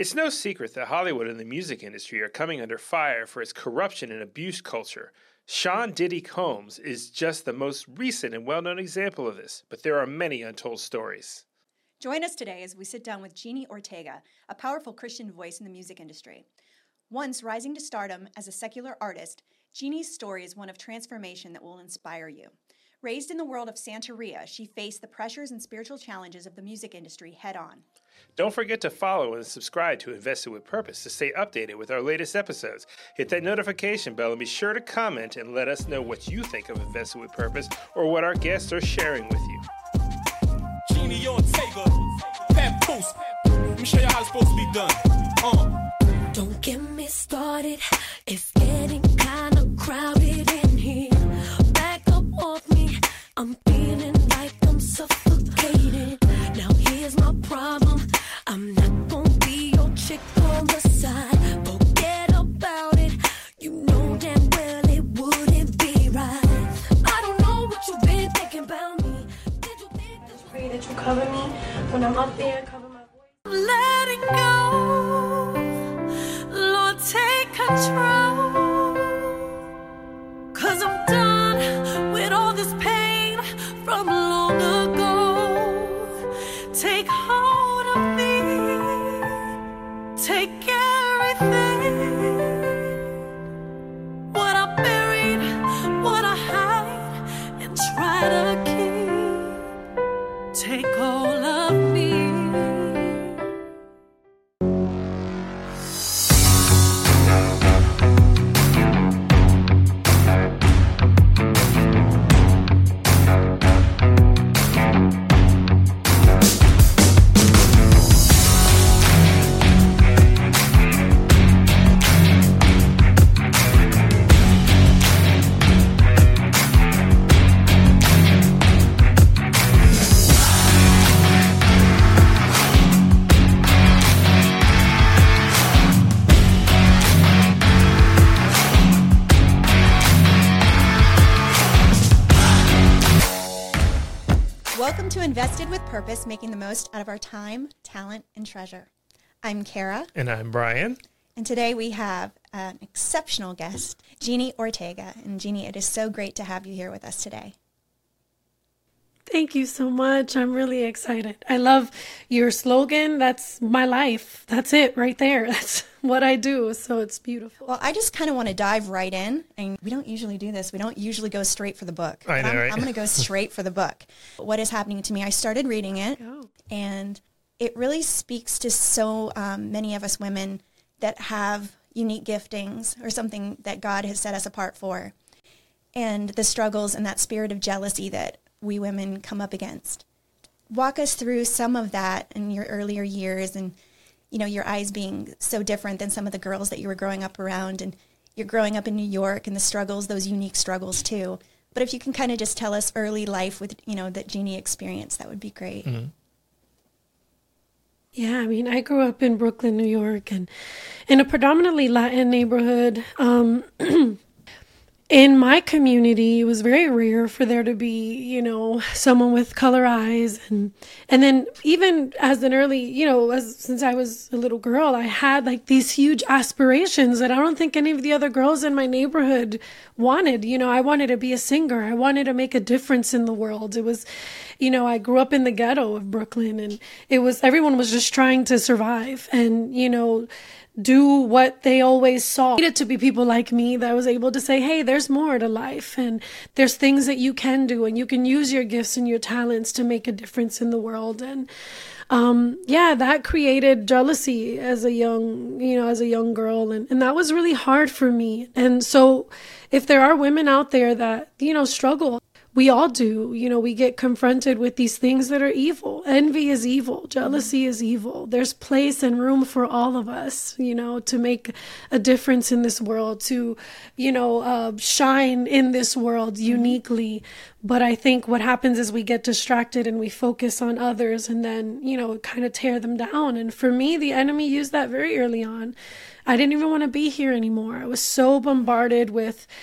It's no secret that Hollywood and the music industry are coming under fire for its corruption and abuse culture. Sean Diddy Combs is just the most recent and well-known example of this, but there are many untold stories. Join us today as we sit down with Jeannie Ortega, a powerful Christian voice in the music industry. Once rising to stardom as a secular artist, Jeannie's story is one of transformation that will inspire you. Raised in the world of Santeria, she faced the pressures and spiritual challenges of the music industry head-on. Don't forget to follow and subscribe to Invested with Purpose to stay updated with our latest episodes. Hit that notification bell and be sure to comment and let us know what you think of Invested with Purpose or what our guests are sharing with you. Jeannie Ortega, Papoose. Let me show you how it's supposed to be done. Don't get me started. It's getting kind of crowded in here. Back up off me. I'm feeling like I'm suffocating. Now here's my problem. I'm not gonna be your chick on the side. Forget about it. You know damn well it wouldn't be right. I don't know what you've been thinking about me. Did you think this? Pray that you cover me when I'm up there, cover my voice. I'm letting go. Lord, take control. 'Cause I'm done with all this pain from long ago. Take hold of me. Take everything. What I buried, what I hide, and try to keep. Take all of me. Welcome to Invested with Purpose, making the most out of our time, talent, and treasure. I'm Kara. And I'm Brian. And today we have an exceptional guest, Jeannie Ortega. And Jeannie, it is so great to have you here with us today. Thank you so much. I'm really excited. I love your slogan. That's my life. That's it right there. That's what I do. So it's beautiful. Well, I just kind of want to dive right in. And we don't usually do this. We don't usually go straight for the book. I know, right? I'm going to go straight for the book. What is happening to me? I started reading it, and it really speaks to so many of us women that have unique giftings or something that God has set us apart for, and the struggles and that spirit of jealousy that we women come up against. Walk us through some of that in your earlier years, and you know, your eyes being so different than some of the girls that you were growing up around, and you're growing up in New York and the struggles, those unique struggles too. But if you can kind of just tell us early life with, you know, that Jeannie experienced, that would be great. Mm-hmm. Yeah, I mean, I grew up in Brooklyn, New York, and in a predominantly Latin neighborhood. In my community, it was very rare for there to be, you know, someone with color eyes. And then even as an early, you know, since I was a little girl, I had like these huge aspirations that I don't think any of the other girls in my neighborhood wanted. You know, I wanted to be a singer. I wanted to make a difference in the world. It was, you know, I grew up in the ghetto of Brooklyn, and everyone was just trying to survive and, you know, do what they always saw. Needed to be people like me that was able to say, hey, there's more to life, and there's things that you can do, and you can use your gifts and your talents to make a difference in the world. And that created jealousy as a young girl, and that was really hard for me. And so if there are women out there that, you know, struggle, we all do. You know, we get confronted with these things that are evil. Envy is evil. Jealousy is evil. There's place and room for all of us, you know, to make a difference in this world, to, you know, shine in this world uniquely. But I think what happens is we get distracted and we focus on others, and then, you know, kind of tear them down. And for me, the enemy used that very early on. I didn't even want to be here anymore. I was so bombarded with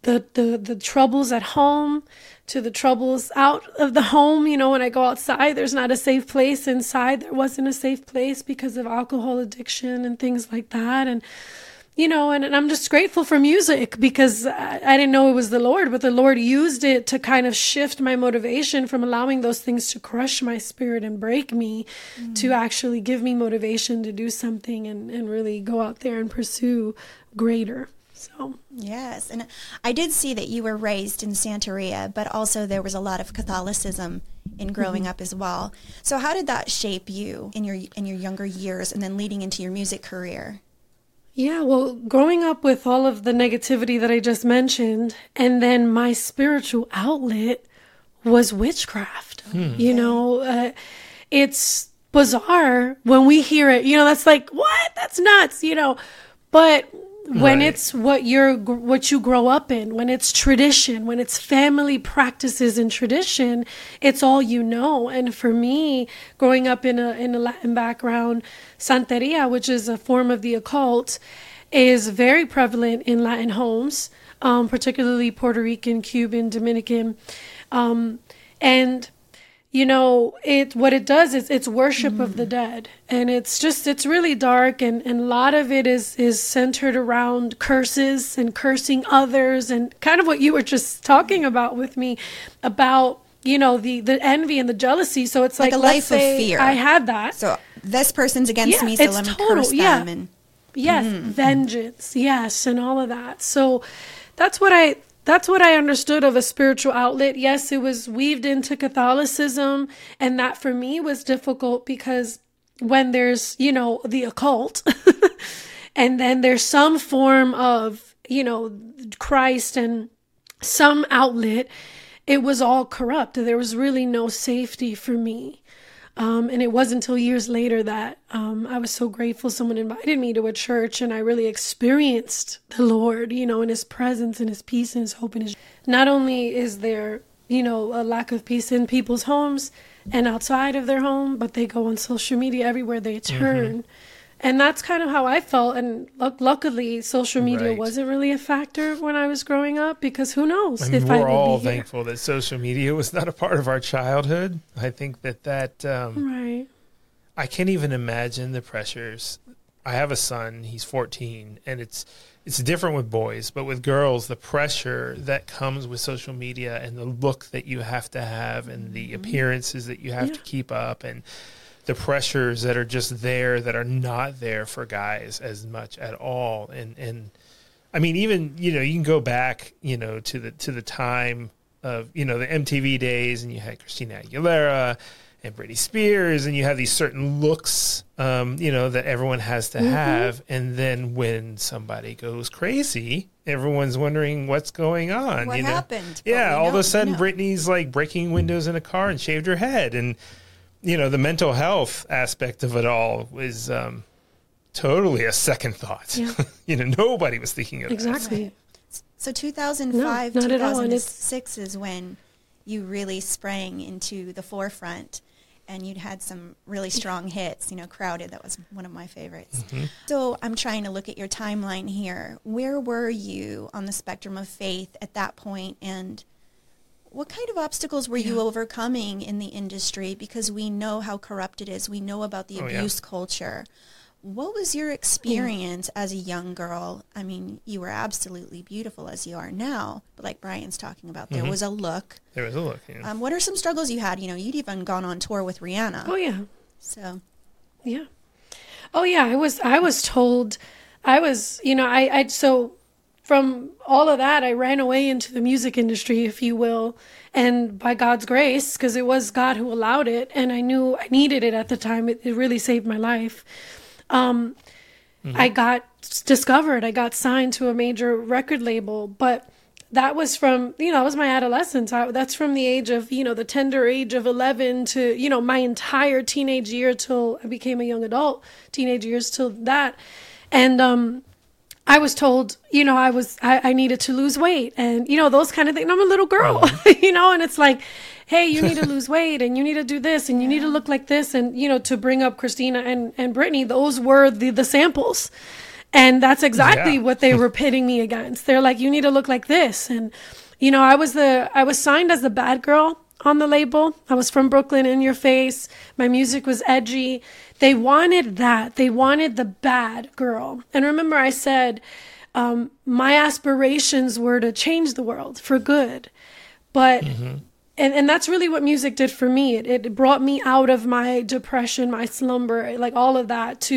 the troubles at home to the troubles out of the home. You know, when I go outside, there's not a safe place. Inside, there wasn't a safe place because of alcohol addiction and things like that. And, you know, and I'm just grateful for music because I didn't know it was the Lord, but the Lord used it to kind of shift my motivation from allowing those things to crush my spirit and break me to actually give me motivation to do something and really go out there and pursue greater. So Yes, and I did see that you were raised in Santeria, but also there was a lot of Catholicism in growing up as well. So how did that shape you in your younger years and then leading into your music career? yeah, well, growing up with all of the negativity that I just mentioned, and then my spiritual outlet was witchcraft. You know, it's bizarre when we hear it. You know, that's like, what? That's nuts. You know, but when Right. it's what you grow up in, when it's tradition, when it's family practices and tradition, it's all you know. And for me, growing up in a Latin background, Santeria, which is a form of the occult, is very prevalent in Latin homes, particularly Puerto Rican, Cuban, Dominican, and you know, what it does is it's worship of the dead. And it's really dark. And a lot of it is centered around curses and cursing others and kind of what you were just talking about with me about, you know, the envy and the jealousy. So it's Like like, a let's life of say fear. I had that. So this person's against Yeah, me, so it's let me total, curse yeah. them. And Yes, vengeance. Yes, and all of that. So that's what I understood of a spiritual outlet. Yes, it was weaved into Catholicism, and that for me was difficult because when there's, you know, the occult and then there's some form of, you know, Christ and some outlet, it was all corrupt. There was really no safety for me. And it wasn't until years later that I was so grateful someone invited me to a church and I really experienced the Lord, you know, in his presence and his peace and his hope and his... Not only is there, you know, a lack of peace in people's homes and outside of their home, but they go on social media everywhere they turn. And that's kind of how I felt. And luckily, social media Right. wasn't really a factor when I was growing up because who knows I mean, if I we're would all be here. thankful that social media was not a part of our childhood. I think that Right. I can't even imagine the pressures. I have a son, he's 14, and it's different with boys, but with girls, the pressure that comes with social media and the look that you have to have and the appearances that you have to keep up and the pressures that are just there that are not there for guys as much at all. And I mean, even, you know, you can go back, you know, to the time of, you know, the MTV days, and you had Christina Aguilera and Britney Spears, and you have these certain looks, you know, that everyone has to have. And then when somebody goes crazy, everyone's wondering what's going on. What you know? happened? But Yeah, we all of know- a sudden no. Britney's like breaking windows in a car and shaved her head. And, you know, the mental health aspect of it all was totally a second thought. Yeah. You know, nobody was thinking of that. Exactly. So 2005, No, not at all, and 2006 is when you really sprang into the forefront and you'd had some really strong hits, you know, Crowded, that was one of my favorites. So I'm trying to look at your timeline here. Where were you on the spectrum of faith at that point, and what kind of obstacles were you overcoming in the industry? Because we know how corrupt it is. We know about the Oh, yeah. abuse culture. What was your experience as a young girl? I mean, you were absolutely beautiful as you are now, but like Brian's talking about, there was a look. There was a look. Yeah. What are some struggles you had? You know, you'd even gone on tour with Rihanna. Oh, yeah. So, Yeah. Oh yeah, I was told you know, I so from all of that I ran away into the music industry, if you will, and by God's grace, because it was God who allowed it and I knew I needed it at the time. It really saved my life. I got discovered. I got signed to a major record label, but that was from, you know, that was my adolescence. That's from the age of, you know, the tender age of 11 to, you know, my entire teenage year till I became a young adult, teenage years till that. And I was told, you know, I needed to lose weight and, you know, those kind of things. And I'm a little girl, you know, and it's like, hey, you need to lose weight and you need to do this and you need to look like this. And, you know, to bring up Christina and Britney, those were the samples. And that's exactly what they were pitting me against. They're like, you need to look like this. And, you know, I was signed as the bad girl on the label. I was from Brooklyn, In Your Face. My music was edgy. They wanted that. They wanted the bad girl. And remember, I said, my aspirations were to change the world for good. But, and that's really what music did for me. It brought me out of my depression, my slumber, like all of that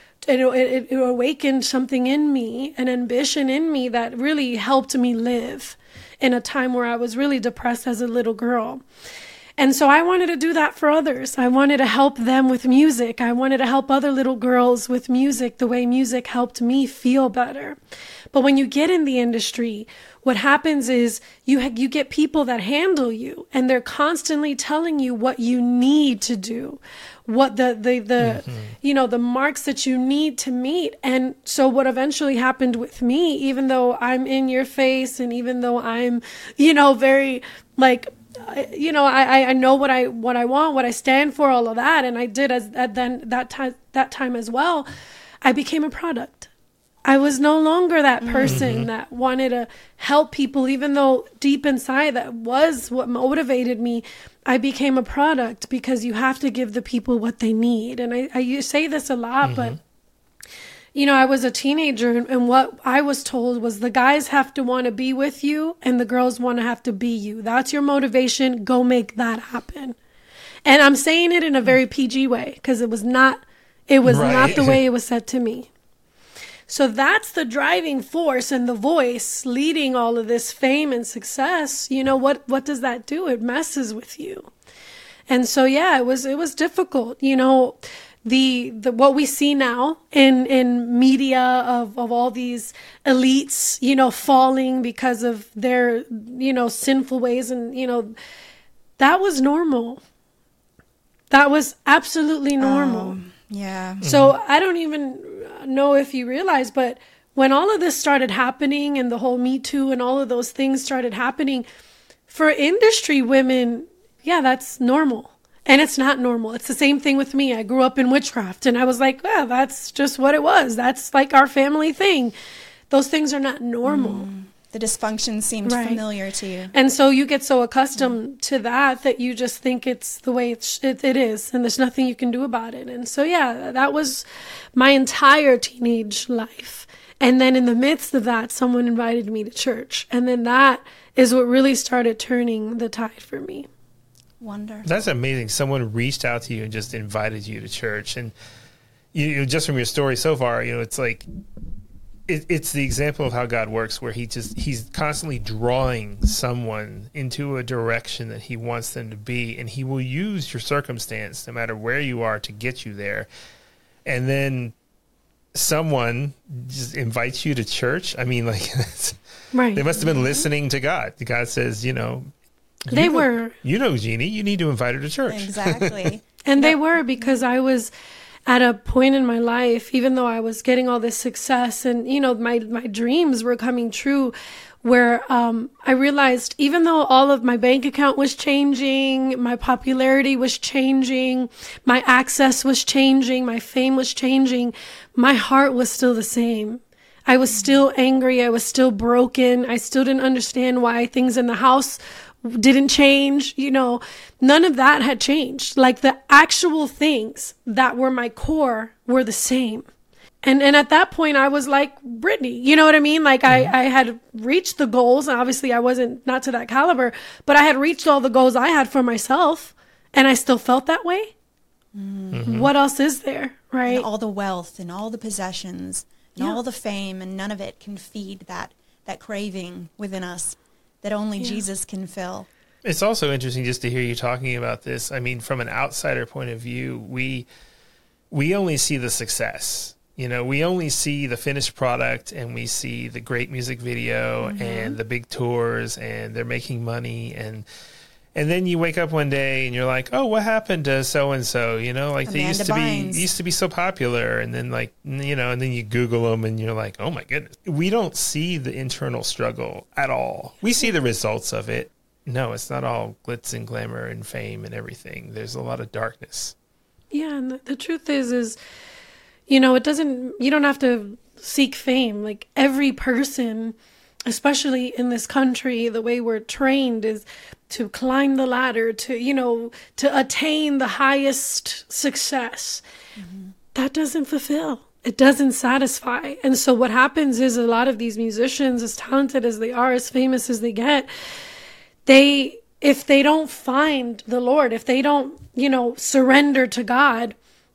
it awakened something in me, an ambition in me that really helped me live in a time where I was really depressed as a little girl. And so I wanted to do that for others. I wanted to help them with music. I wanted to help other little girls with music the way music helped me feel better. But when you get in the industry, what happens is you get people that handle you, and they're constantly telling you what you need to do, what the you know, the marks that you need to meet. And so what eventually happened with me, even though I'm in your face, and even though I'm, you know, very like, you know, I know what I want, what I stand for, all of that, and I did that time as well. I became a product. I was no longer that person that wanted to help people, even though deep inside that was what motivated me. I became a product because you have to give the people what they need. And I say this a lot, but, you know, I was a teenager, and what I was told was the guys have to want to be with you and the girls want to have to be you. That's your motivation. Go make that happen. And I'm saying it in a very PG way because it was not the way it was said to me. So that's the driving force and the voice leading all of this fame and success. You know, what does that do? It messes with you. And so, yeah, it was difficult. You know, the what we see now in media of all these elites, you know, falling because of their, you know, sinful ways. And, you know, that was normal. That was absolutely normal. Yeah. So I don't even know if you realize, but when all of this started happening and the whole Me Too and all of those things started happening, for industry women, yeah, that's normal. And it's not normal. It's the same thing with me. I grew up in witchcraft, and I was like, well, that's just what it was. That's like our family thing. Those things are not normal. The dysfunction seemed familiar to you. And so you get so accustomed to that you just think it's the way it is, and there's nothing you can do about it. And so, yeah, that was my entire teenage life. And then in the midst of that, someone invited me to church. And then that is what really started turning the tide for me. Wonderful. That's amazing. Someone reached out to you and just invited you to church. And you just from your story so far, you know, it's like, it's the example of how God works, where he's constantly drawing someone into a direction that he wants them to be, and he will use your circumstance, no matter where you are, to get you there. And then someone just invites you to church. I mean, like, they must have been listening to God. God says, you know, you know, Jeannie, you need to invite her to church. Exactly. And they were, because I was at a point in my life, even though I was getting all this success and, you know, my dreams were coming true, where I realized even though all of my bank account was changing, my popularity was changing, my access was changing, my fame was changing, my heart was still the same. I was still angry. I was still broken. I still didn't understand why things in the house didn't change. You know, none of that had changed. Like, the actual things that were my core were the same. And at that point I was like Britney, you know what I mean? Like, I had reached the goals, and obviously I wasn't, not to that caliber, but I had reached all the goals I had for myself, and I still felt that way. What else is there, right? And all the wealth and all the possessions and all the fame, and none of it can feed that craving within us that only Jesus can fill. It's also interesting just to hear you talking about this. I mean, from an outsider point of view, we only see the success. You know, we only see the finished product, and we see the great music video and the big tours, and they're making money, and then you wake up one day and you're like, oh, what happened to so and so? You know, like they used to be so popular, and then, like, you know, and then you Google them and you're like, oh my goodness. We don't see the internal struggle at all. We see the results of it. No, it's not all glitz and glamour and fame and everything. There's a lot of darkness. Yeah, and the truth is You know, you don't have to seek fame. Like every person, especially in this country, the way we're trained is to climb the ladder, to, you know, to attain the highest success. That doesn't fulfill. It doesn't satisfy. And so what happens is a lot of these musicians, as talented as they are, as famous as they get, if they don't find the Lord, if they don't, you know, surrender to God,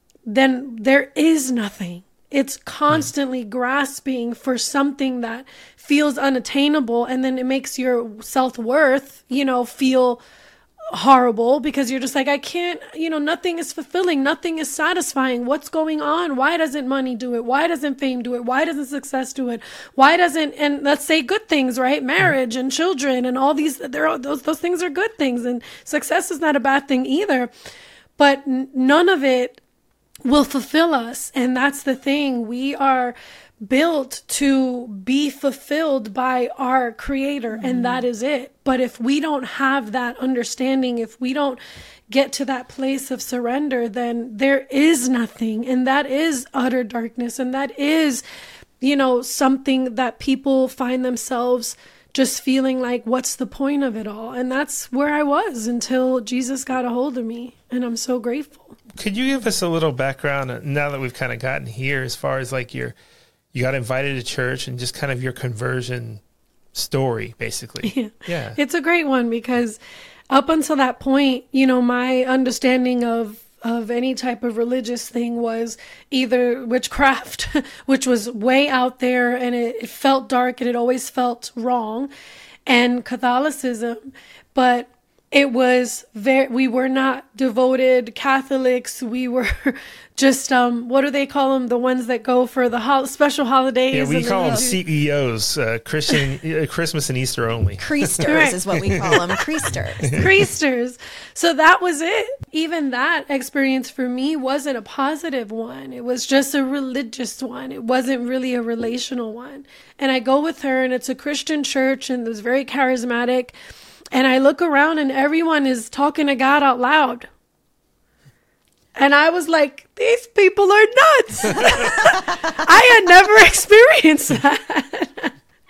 then there is nothing. It's constantly grasping for something that feels unattainable, and then it makes your self-worth, you know, feel horrible because you're just like, I can't, you know, nothing is fulfilling, nothing is satisfying. What's going on? Why doesn't money do it? Why doesn't fame do it? Why doesn't success do it? Why doesn't, and let's say good things, right? Marriage and children and all these, those things are good things, and success is not a bad thing either, but none of it will fulfill us. And that's the thing. We are built to be fulfilled by our Creator, and that is it. But if we don't have that understanding, if we don't get to that place of surrender, then there is nothing, and that is utter darkness, and that is, you know, something that people find themselves just feeling like, what's the point of it all? And that's where I was until Jesus got a hold of me, and I'm so grateful. Could you give us a little background now that we've kind of gotten here, as far as like you got invited to church and just kind of your conversion story, basically? Yeah. It's a great one because up until that point, you know, my understanding of any type of religious thing was either witchcraft, which was way out there and it felt dark and it always felt wrong, and Catholicism. But it was we were not devoted Catholics. We were just, what do they call them? The ones that go for the special holidays. Yeah, we call them CEOs, Christmas and Easter only. Creasters is what we call them. Creasters. Creasters. So that was it. Even that experience for me wasn't a positive one. It was just a religious one. It wasn't really a relational one. And I go with her, and it's a Christian church, and it was very charismatic. And I look around and everyone is talking to God out loud. And I was like, these people are nuts. I had never experienced that.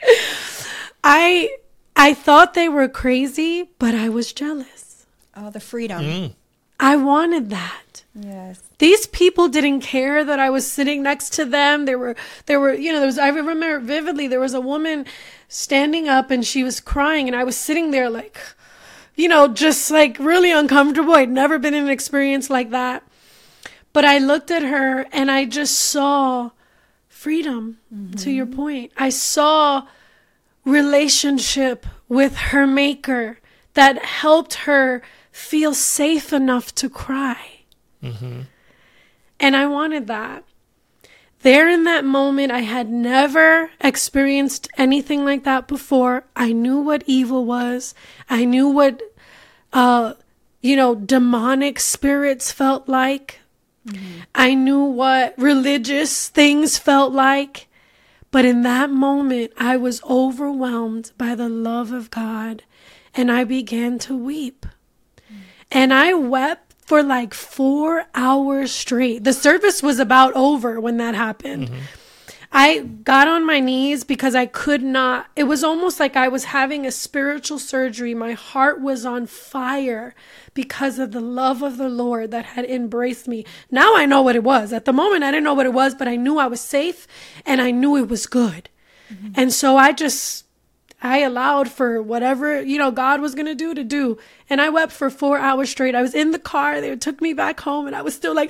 I thought they were crazy, but I was jealous. Oh, the freedom. I wanted that. Yes. These people didn't care that I was sitting next to them. They were, you know, I remember vividly, there was a woman standing up and she was crying, and I was sitting there like, you know, just like really uncomfortable. I'd never been in an experience like that. But I looked at her and I just saw freedom, to your point. I saw relationship with her maker that helped her feel safe enough to cry. And I wanted that. There in that moment, I had never experienced anything like that before. I knew what evil was. I knew what, you know, demonic spirits felt like. I knew what religious things felt like. But in that moment, I was overwhelmed by the love of God, and I began to weep. And I wept for like 4 hours straight. The service was about over when that happened. I got on my knees because I could not. It was almost like I was having a spiritual surgery. My heart was on fire because of the love of the Lord that had embraced me. Now I know what it was. At the moment, I didn't know what it was, but I knew I was safe and I knew it was good. And so I allowed for whatever, you know, God was going to do. And I wept for 4 hours straight. I was in the car. They took me back home and I was still like,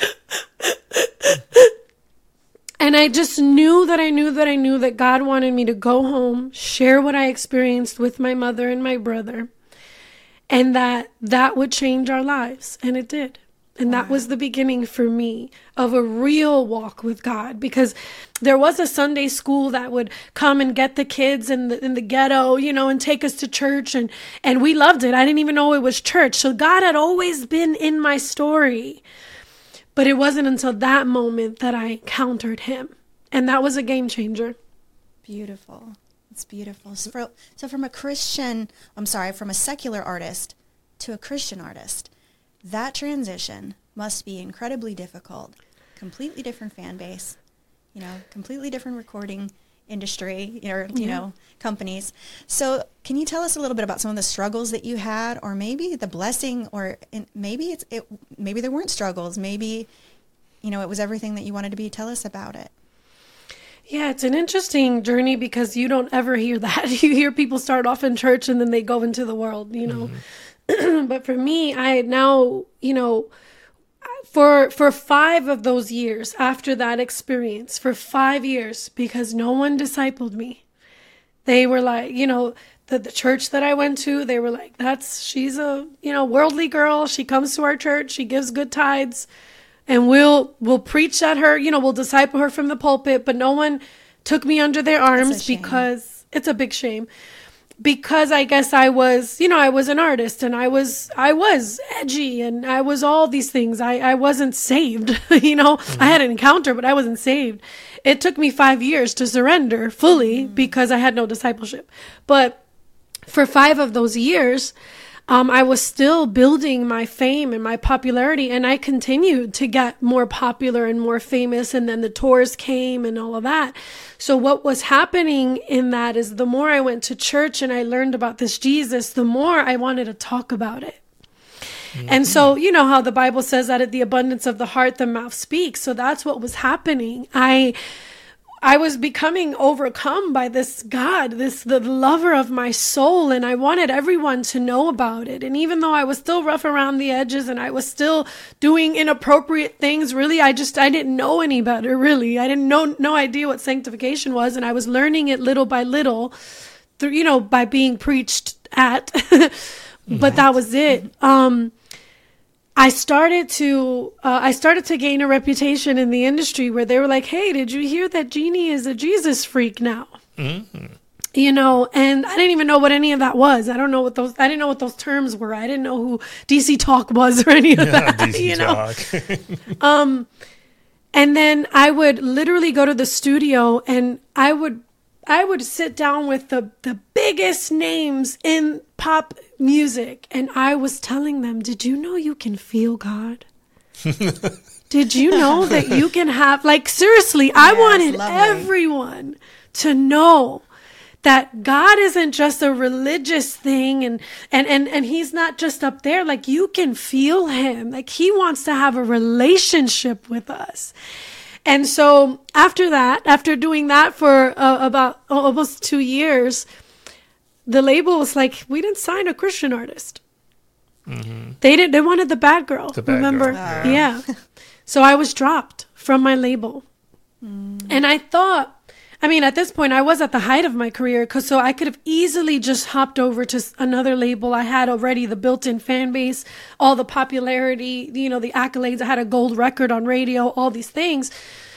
and I just knew that God wanted me to go home, share what I experienced with my mother and my brother, and that would change our lives. And it did. And that was the beginning for me of a real walk with God, because there was a Sunday school that would come and get the kids in the ghetto, you know, and take us to church. And we loved it. I didn't even know it was church. So God had always been in my story. But it wasn't until that moment that I encountered him. And that was a game changer. Beautiful. It's beautiful. So from a secular artist to a Christian artist, that transition must be incredibly difficult. Completely different fan base, completely different recording industry or, companies. So can you tell us a little bit about some of the struggles that you had, or maybe the blessing, or maybe maybe there weren't struggles. Maybe, it was everything that you wanted to be. Tell us about it. Yeah, it's an interesting journey because you don't ever hear that. You hear people start off in church and then they go into the world, But for me, I now, for 5 of those years after that experience, for 5 years, because no one discipled me, they were like, the church that I went to, they were like, she's a, worldly girl. She comes to our church. She gives good tithes. And we'll preach at her, we'll disciple her from the pulpit, but no one took me under their arms because it's a big shame. Because I guess I was, I was an artist and I was edgy and I was all these things. I wasn't saved, I had an encounter, but I wasn't saved. It took me 5 years to surrender fully because I had no discipleship. But for 5 of those years, I was still building my fame and my popularity, and I continued to get more popular and more famous, and then the tours came and all of that. So what was happening in that is the more I went to church and I learned about this Jesus, the more I wanted to talk about it. Mm-hmm. And so, you know how the Bible says that at the abundance of the heart, the mouth speaks. So that's what was happening. I was becoming overcome by this God, the lover of my soul, and I wanted everyone to know about it. And even though I was still rough around the edges and I was still doing inappropriate things, really, I didn't know any better, really. I didn't know, no idea what sanctification was, and I was learning it little by little through, by being preached at. But that was it. I started to gain a reputation in the industry where they were like, "Hey, did you hear that Jeannie is a Jesus freak now?" Mm-hmm. And I didn't even know what any of that was. I didn't know what those terms were. I didn't know who DC Talk was or any of that. DC Talk. And then I would literally go to the studio and I would sit down with the biggest names in pop music, and I was telling them, did you know you can feel God? Did you know that you can have, seriously, I wanted everyone to know that God isn't just a religious thing and he's not just up there. You can feel him. He wants to have a relationship with us. And so after doing that for about almost 2 years, the label was like, we didn't sign a Christian artist. Mm-hmm. They wanted the bad girl. Remember? Girl. Yeah. So I was dropped from my label. And I thought, at this point I was at the height of my career, so I could have easily just hopped over to another label. I had already the built-in fan base, all the popularity, the accolades. I had a gold record on radio, all these things.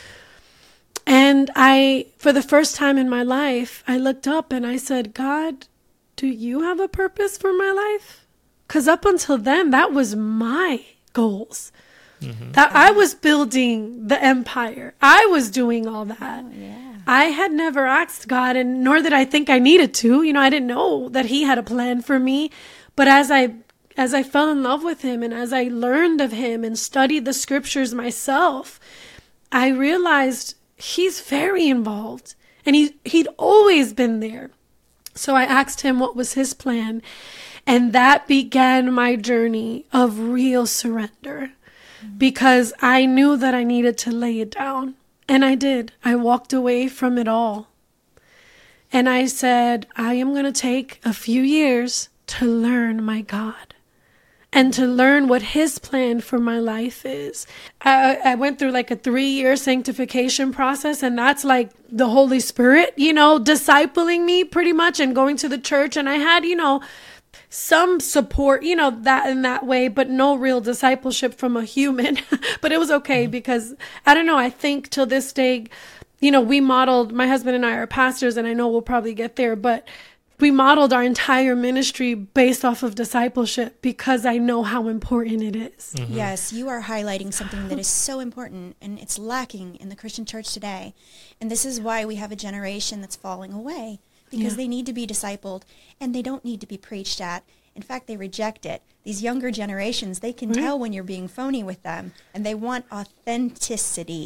And for the first time in my life, I looked up and I said, God, do you have a purpose for my life? Because up until then, that was my goals. Mm-hmm. That I was building the empire. I was doing all that. Oh, yeah. I had never asked God, and nor did I think I needed to. I didn't know that he had a plan for me. But as I fell in love with him and as I learned of him and studied the scriptures myself, I realized he's very involved, and he'd always been there. So I asked him what was his plan, and that began my journey of real surrender, because I knew that I needed to lay it down, and I did. I walked away from it all, and I said, I am going to take a few years to learn my God and to learn what his plan for my life is. I went through a 3-year sanctification process, and that's the Holy Spirit, discipling me pretty much and going to the church. And I had, some support, that in that way, but no real discipleship from a human. But it was okay because, I don't know, I think till this day, we modeled, my husband and I are pastors, and I know we'll probably get there, but we modeled our entire ministry based off of discipleship because I know how important it is. Mm-hmm. Yes, you are highlighting something that is so important, and it's lacking in the Christian church today. And this is why we have a generation that's falling away, because they need to be discipled, and they don't need to be preached at. In fact, they reject it. These younger generations, they can tell when you're being phony with them, and they want authenticity.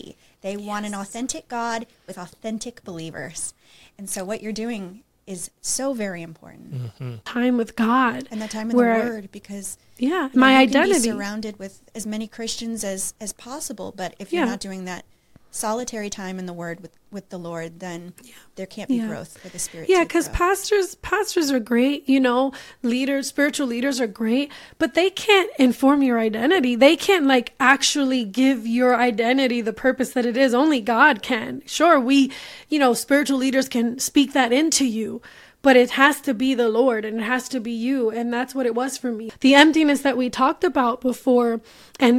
They want an authentic God with authentic believers. And so what you're doing is so very important. Time with God. And that time in the Word, because my you identity. can be surrounded with as many Christians as possible, but if you're not doing that solitary time in the Word with the Lord, then there can't be growth for the Spirit. Yeah, because pastors are great, leaders, spiritual leaders are great, but they can't inform your identity. They can't actually give your identity the purpose that it is. Only God can. Sure, we, spiritual leaders can speak that into you, but it has to be the Lord and it has to be you. And that's what it was for me. The emptiness that we talked about before, and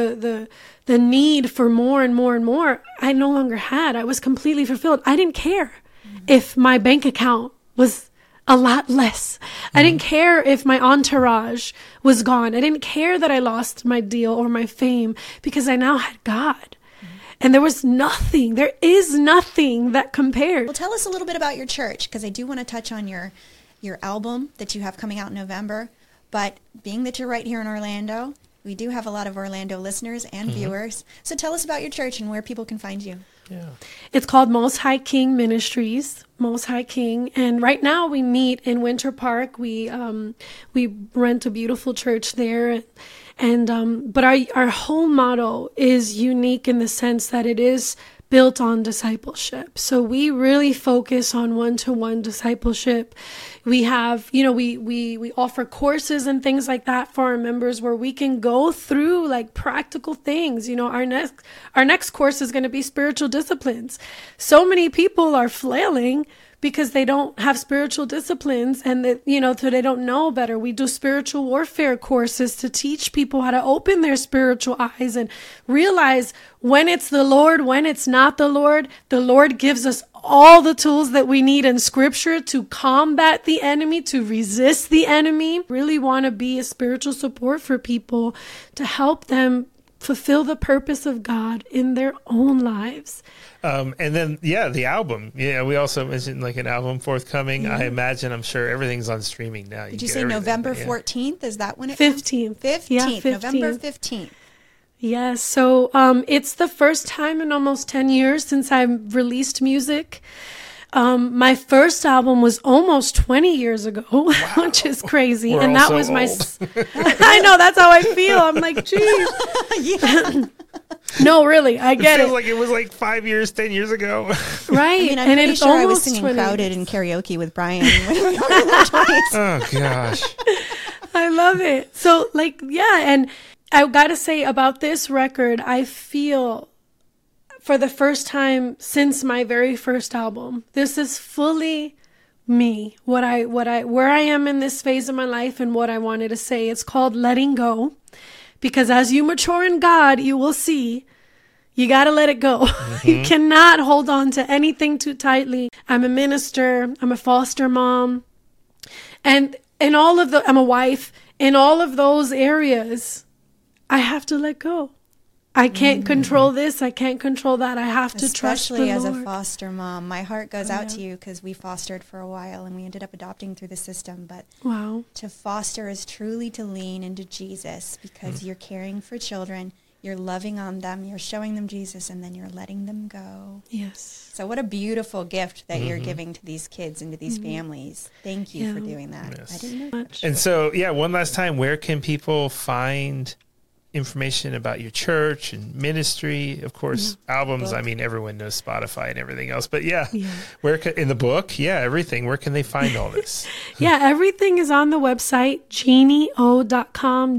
the need for more and more and more, I no longer had. I was completely fulfilled. I didn't care if my bank account was a lot less. I didn't care if my entourage was gone. I didn't care that I lost my deal or my fame, because I now had God. And there is nothing that compared. Well, tell us a little bit about your church, because I do want to touch on your album that you have coming out in November. But being that you're right here in Orlando, we do have a lot of Orlando listeners and viewers. So tell us about your church and where people can find you. Yeah. It's called Most High King Ministries, Most High King. And right now we meet in Winter Park. We rent a beautiful church there. But our whole motto is unique in the sense that it is built on discipleship. So we really focus on one-to-one discipleship. We have, we offer courses and things like that for our members where we can go through practical things. Our next course is going to be spiritual disciplines. So many people are flailing because they don't have spiritual disciplines and so they don't know better. We do spiritual warfare courses to teach people how to open their spiritual eyes and realize when it's the Lord, when it's not the Lord. The Lord gives us all the tools that we need in Scripture to combat the enemy, to resist the enemy. Really want to be a spiritual support for people to help them fulfill the purpose of God in their own lives. And then, the album. Yeah, we also mentioned an album forthcoming. I imagine, I'm sure everything's on streaming now. Did you say November 14th? Is that when it 15th. 15th. Yeah, 15th. November 15th. Yes. So it's the first time in almost 10 years since I've released music. My first album was almost 20 years ago, which is crazy. We're and all that so was my, old. I know, that's how I feel. I'm like, geez. No, really, I get it. It Feels like it was 5 years, 10 years ago. Right. I'm pretty sure I was singing Crowded in karaoke with Brian when we were in our 20s. Oh, gosh. I love it. So, and I got to say about this record, I feel for the first time since my very first album, this is fully me, where I am in this phase of my life and what I wanted to say. It's called Letting Go, because as you mature in God, you will see you got to let it go. You cannot hold on to anything too tightly. I'm a minister. I'm a foster mom. And in all of I'm a wife. In all of those areas, I have to let go. I can't control this. I can't control that. I have to trust the Lord. Especially as a foster mom. My heart goes out to you because we fostered for a while and we ended up adopting through the system. But to foster is truly to lean into Jesus, because you're caring for children, you're loving on them, you're showing them Jesus, and then you're letting them go. Yes. So what a beautiful gift that you're giving to these kids and to these families. Thank you for doing that. Yes. I didn't know that. And so, one last time, where can people find information about your church and ministry? Of course, albums. Book. I mean, everyone knows Spotify and everything else. But where in the book? Everything. Where can they find all this? Everything is on the website, jeannieo.com,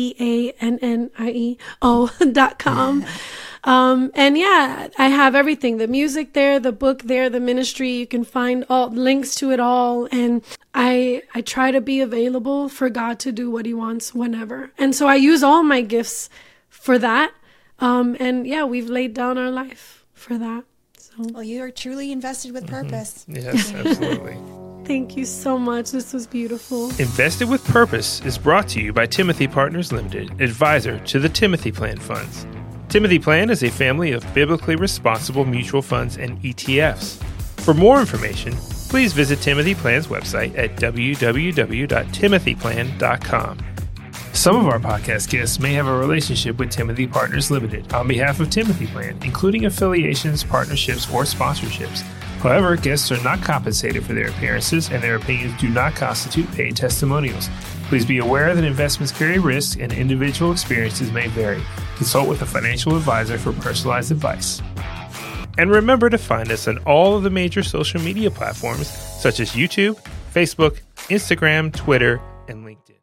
JEANNIEO.com. And I have everything, the music there, the book there, the ministry. You can find all links to it all. And I try to be available for God to do what he wants whenever. And so I use all my gifts for that. We've laid down our life for that. So. Well, you are truly invested with purpose. Yes, absolutely. Thank you so much. This was beautiful. Invested with Purpose is brought to you by Timothy Partners Limited, advisor to the Timothy Plan Funds. Timothy Plan is a family of biblically responsible mutual funds and ETFs. For more information, please visit Timothy Plan's website at www.timothyplan.com. Some of our podcast guests may have a relationship with Timothy Partners Limited on behalf of Timothy Plan, including affiliations, partnerships, or sponsorships. However, guests are not compensated for their appearances, and their opinions do not constitute paid testimonials. Please be aware that investments carry risks and individual experiences may vary. Consult with a financial advisor for personalized advice. And remember to find us on all of the major social media platforms such as YouTube, Facebook, Instagram, Twitter, and LinkedIn.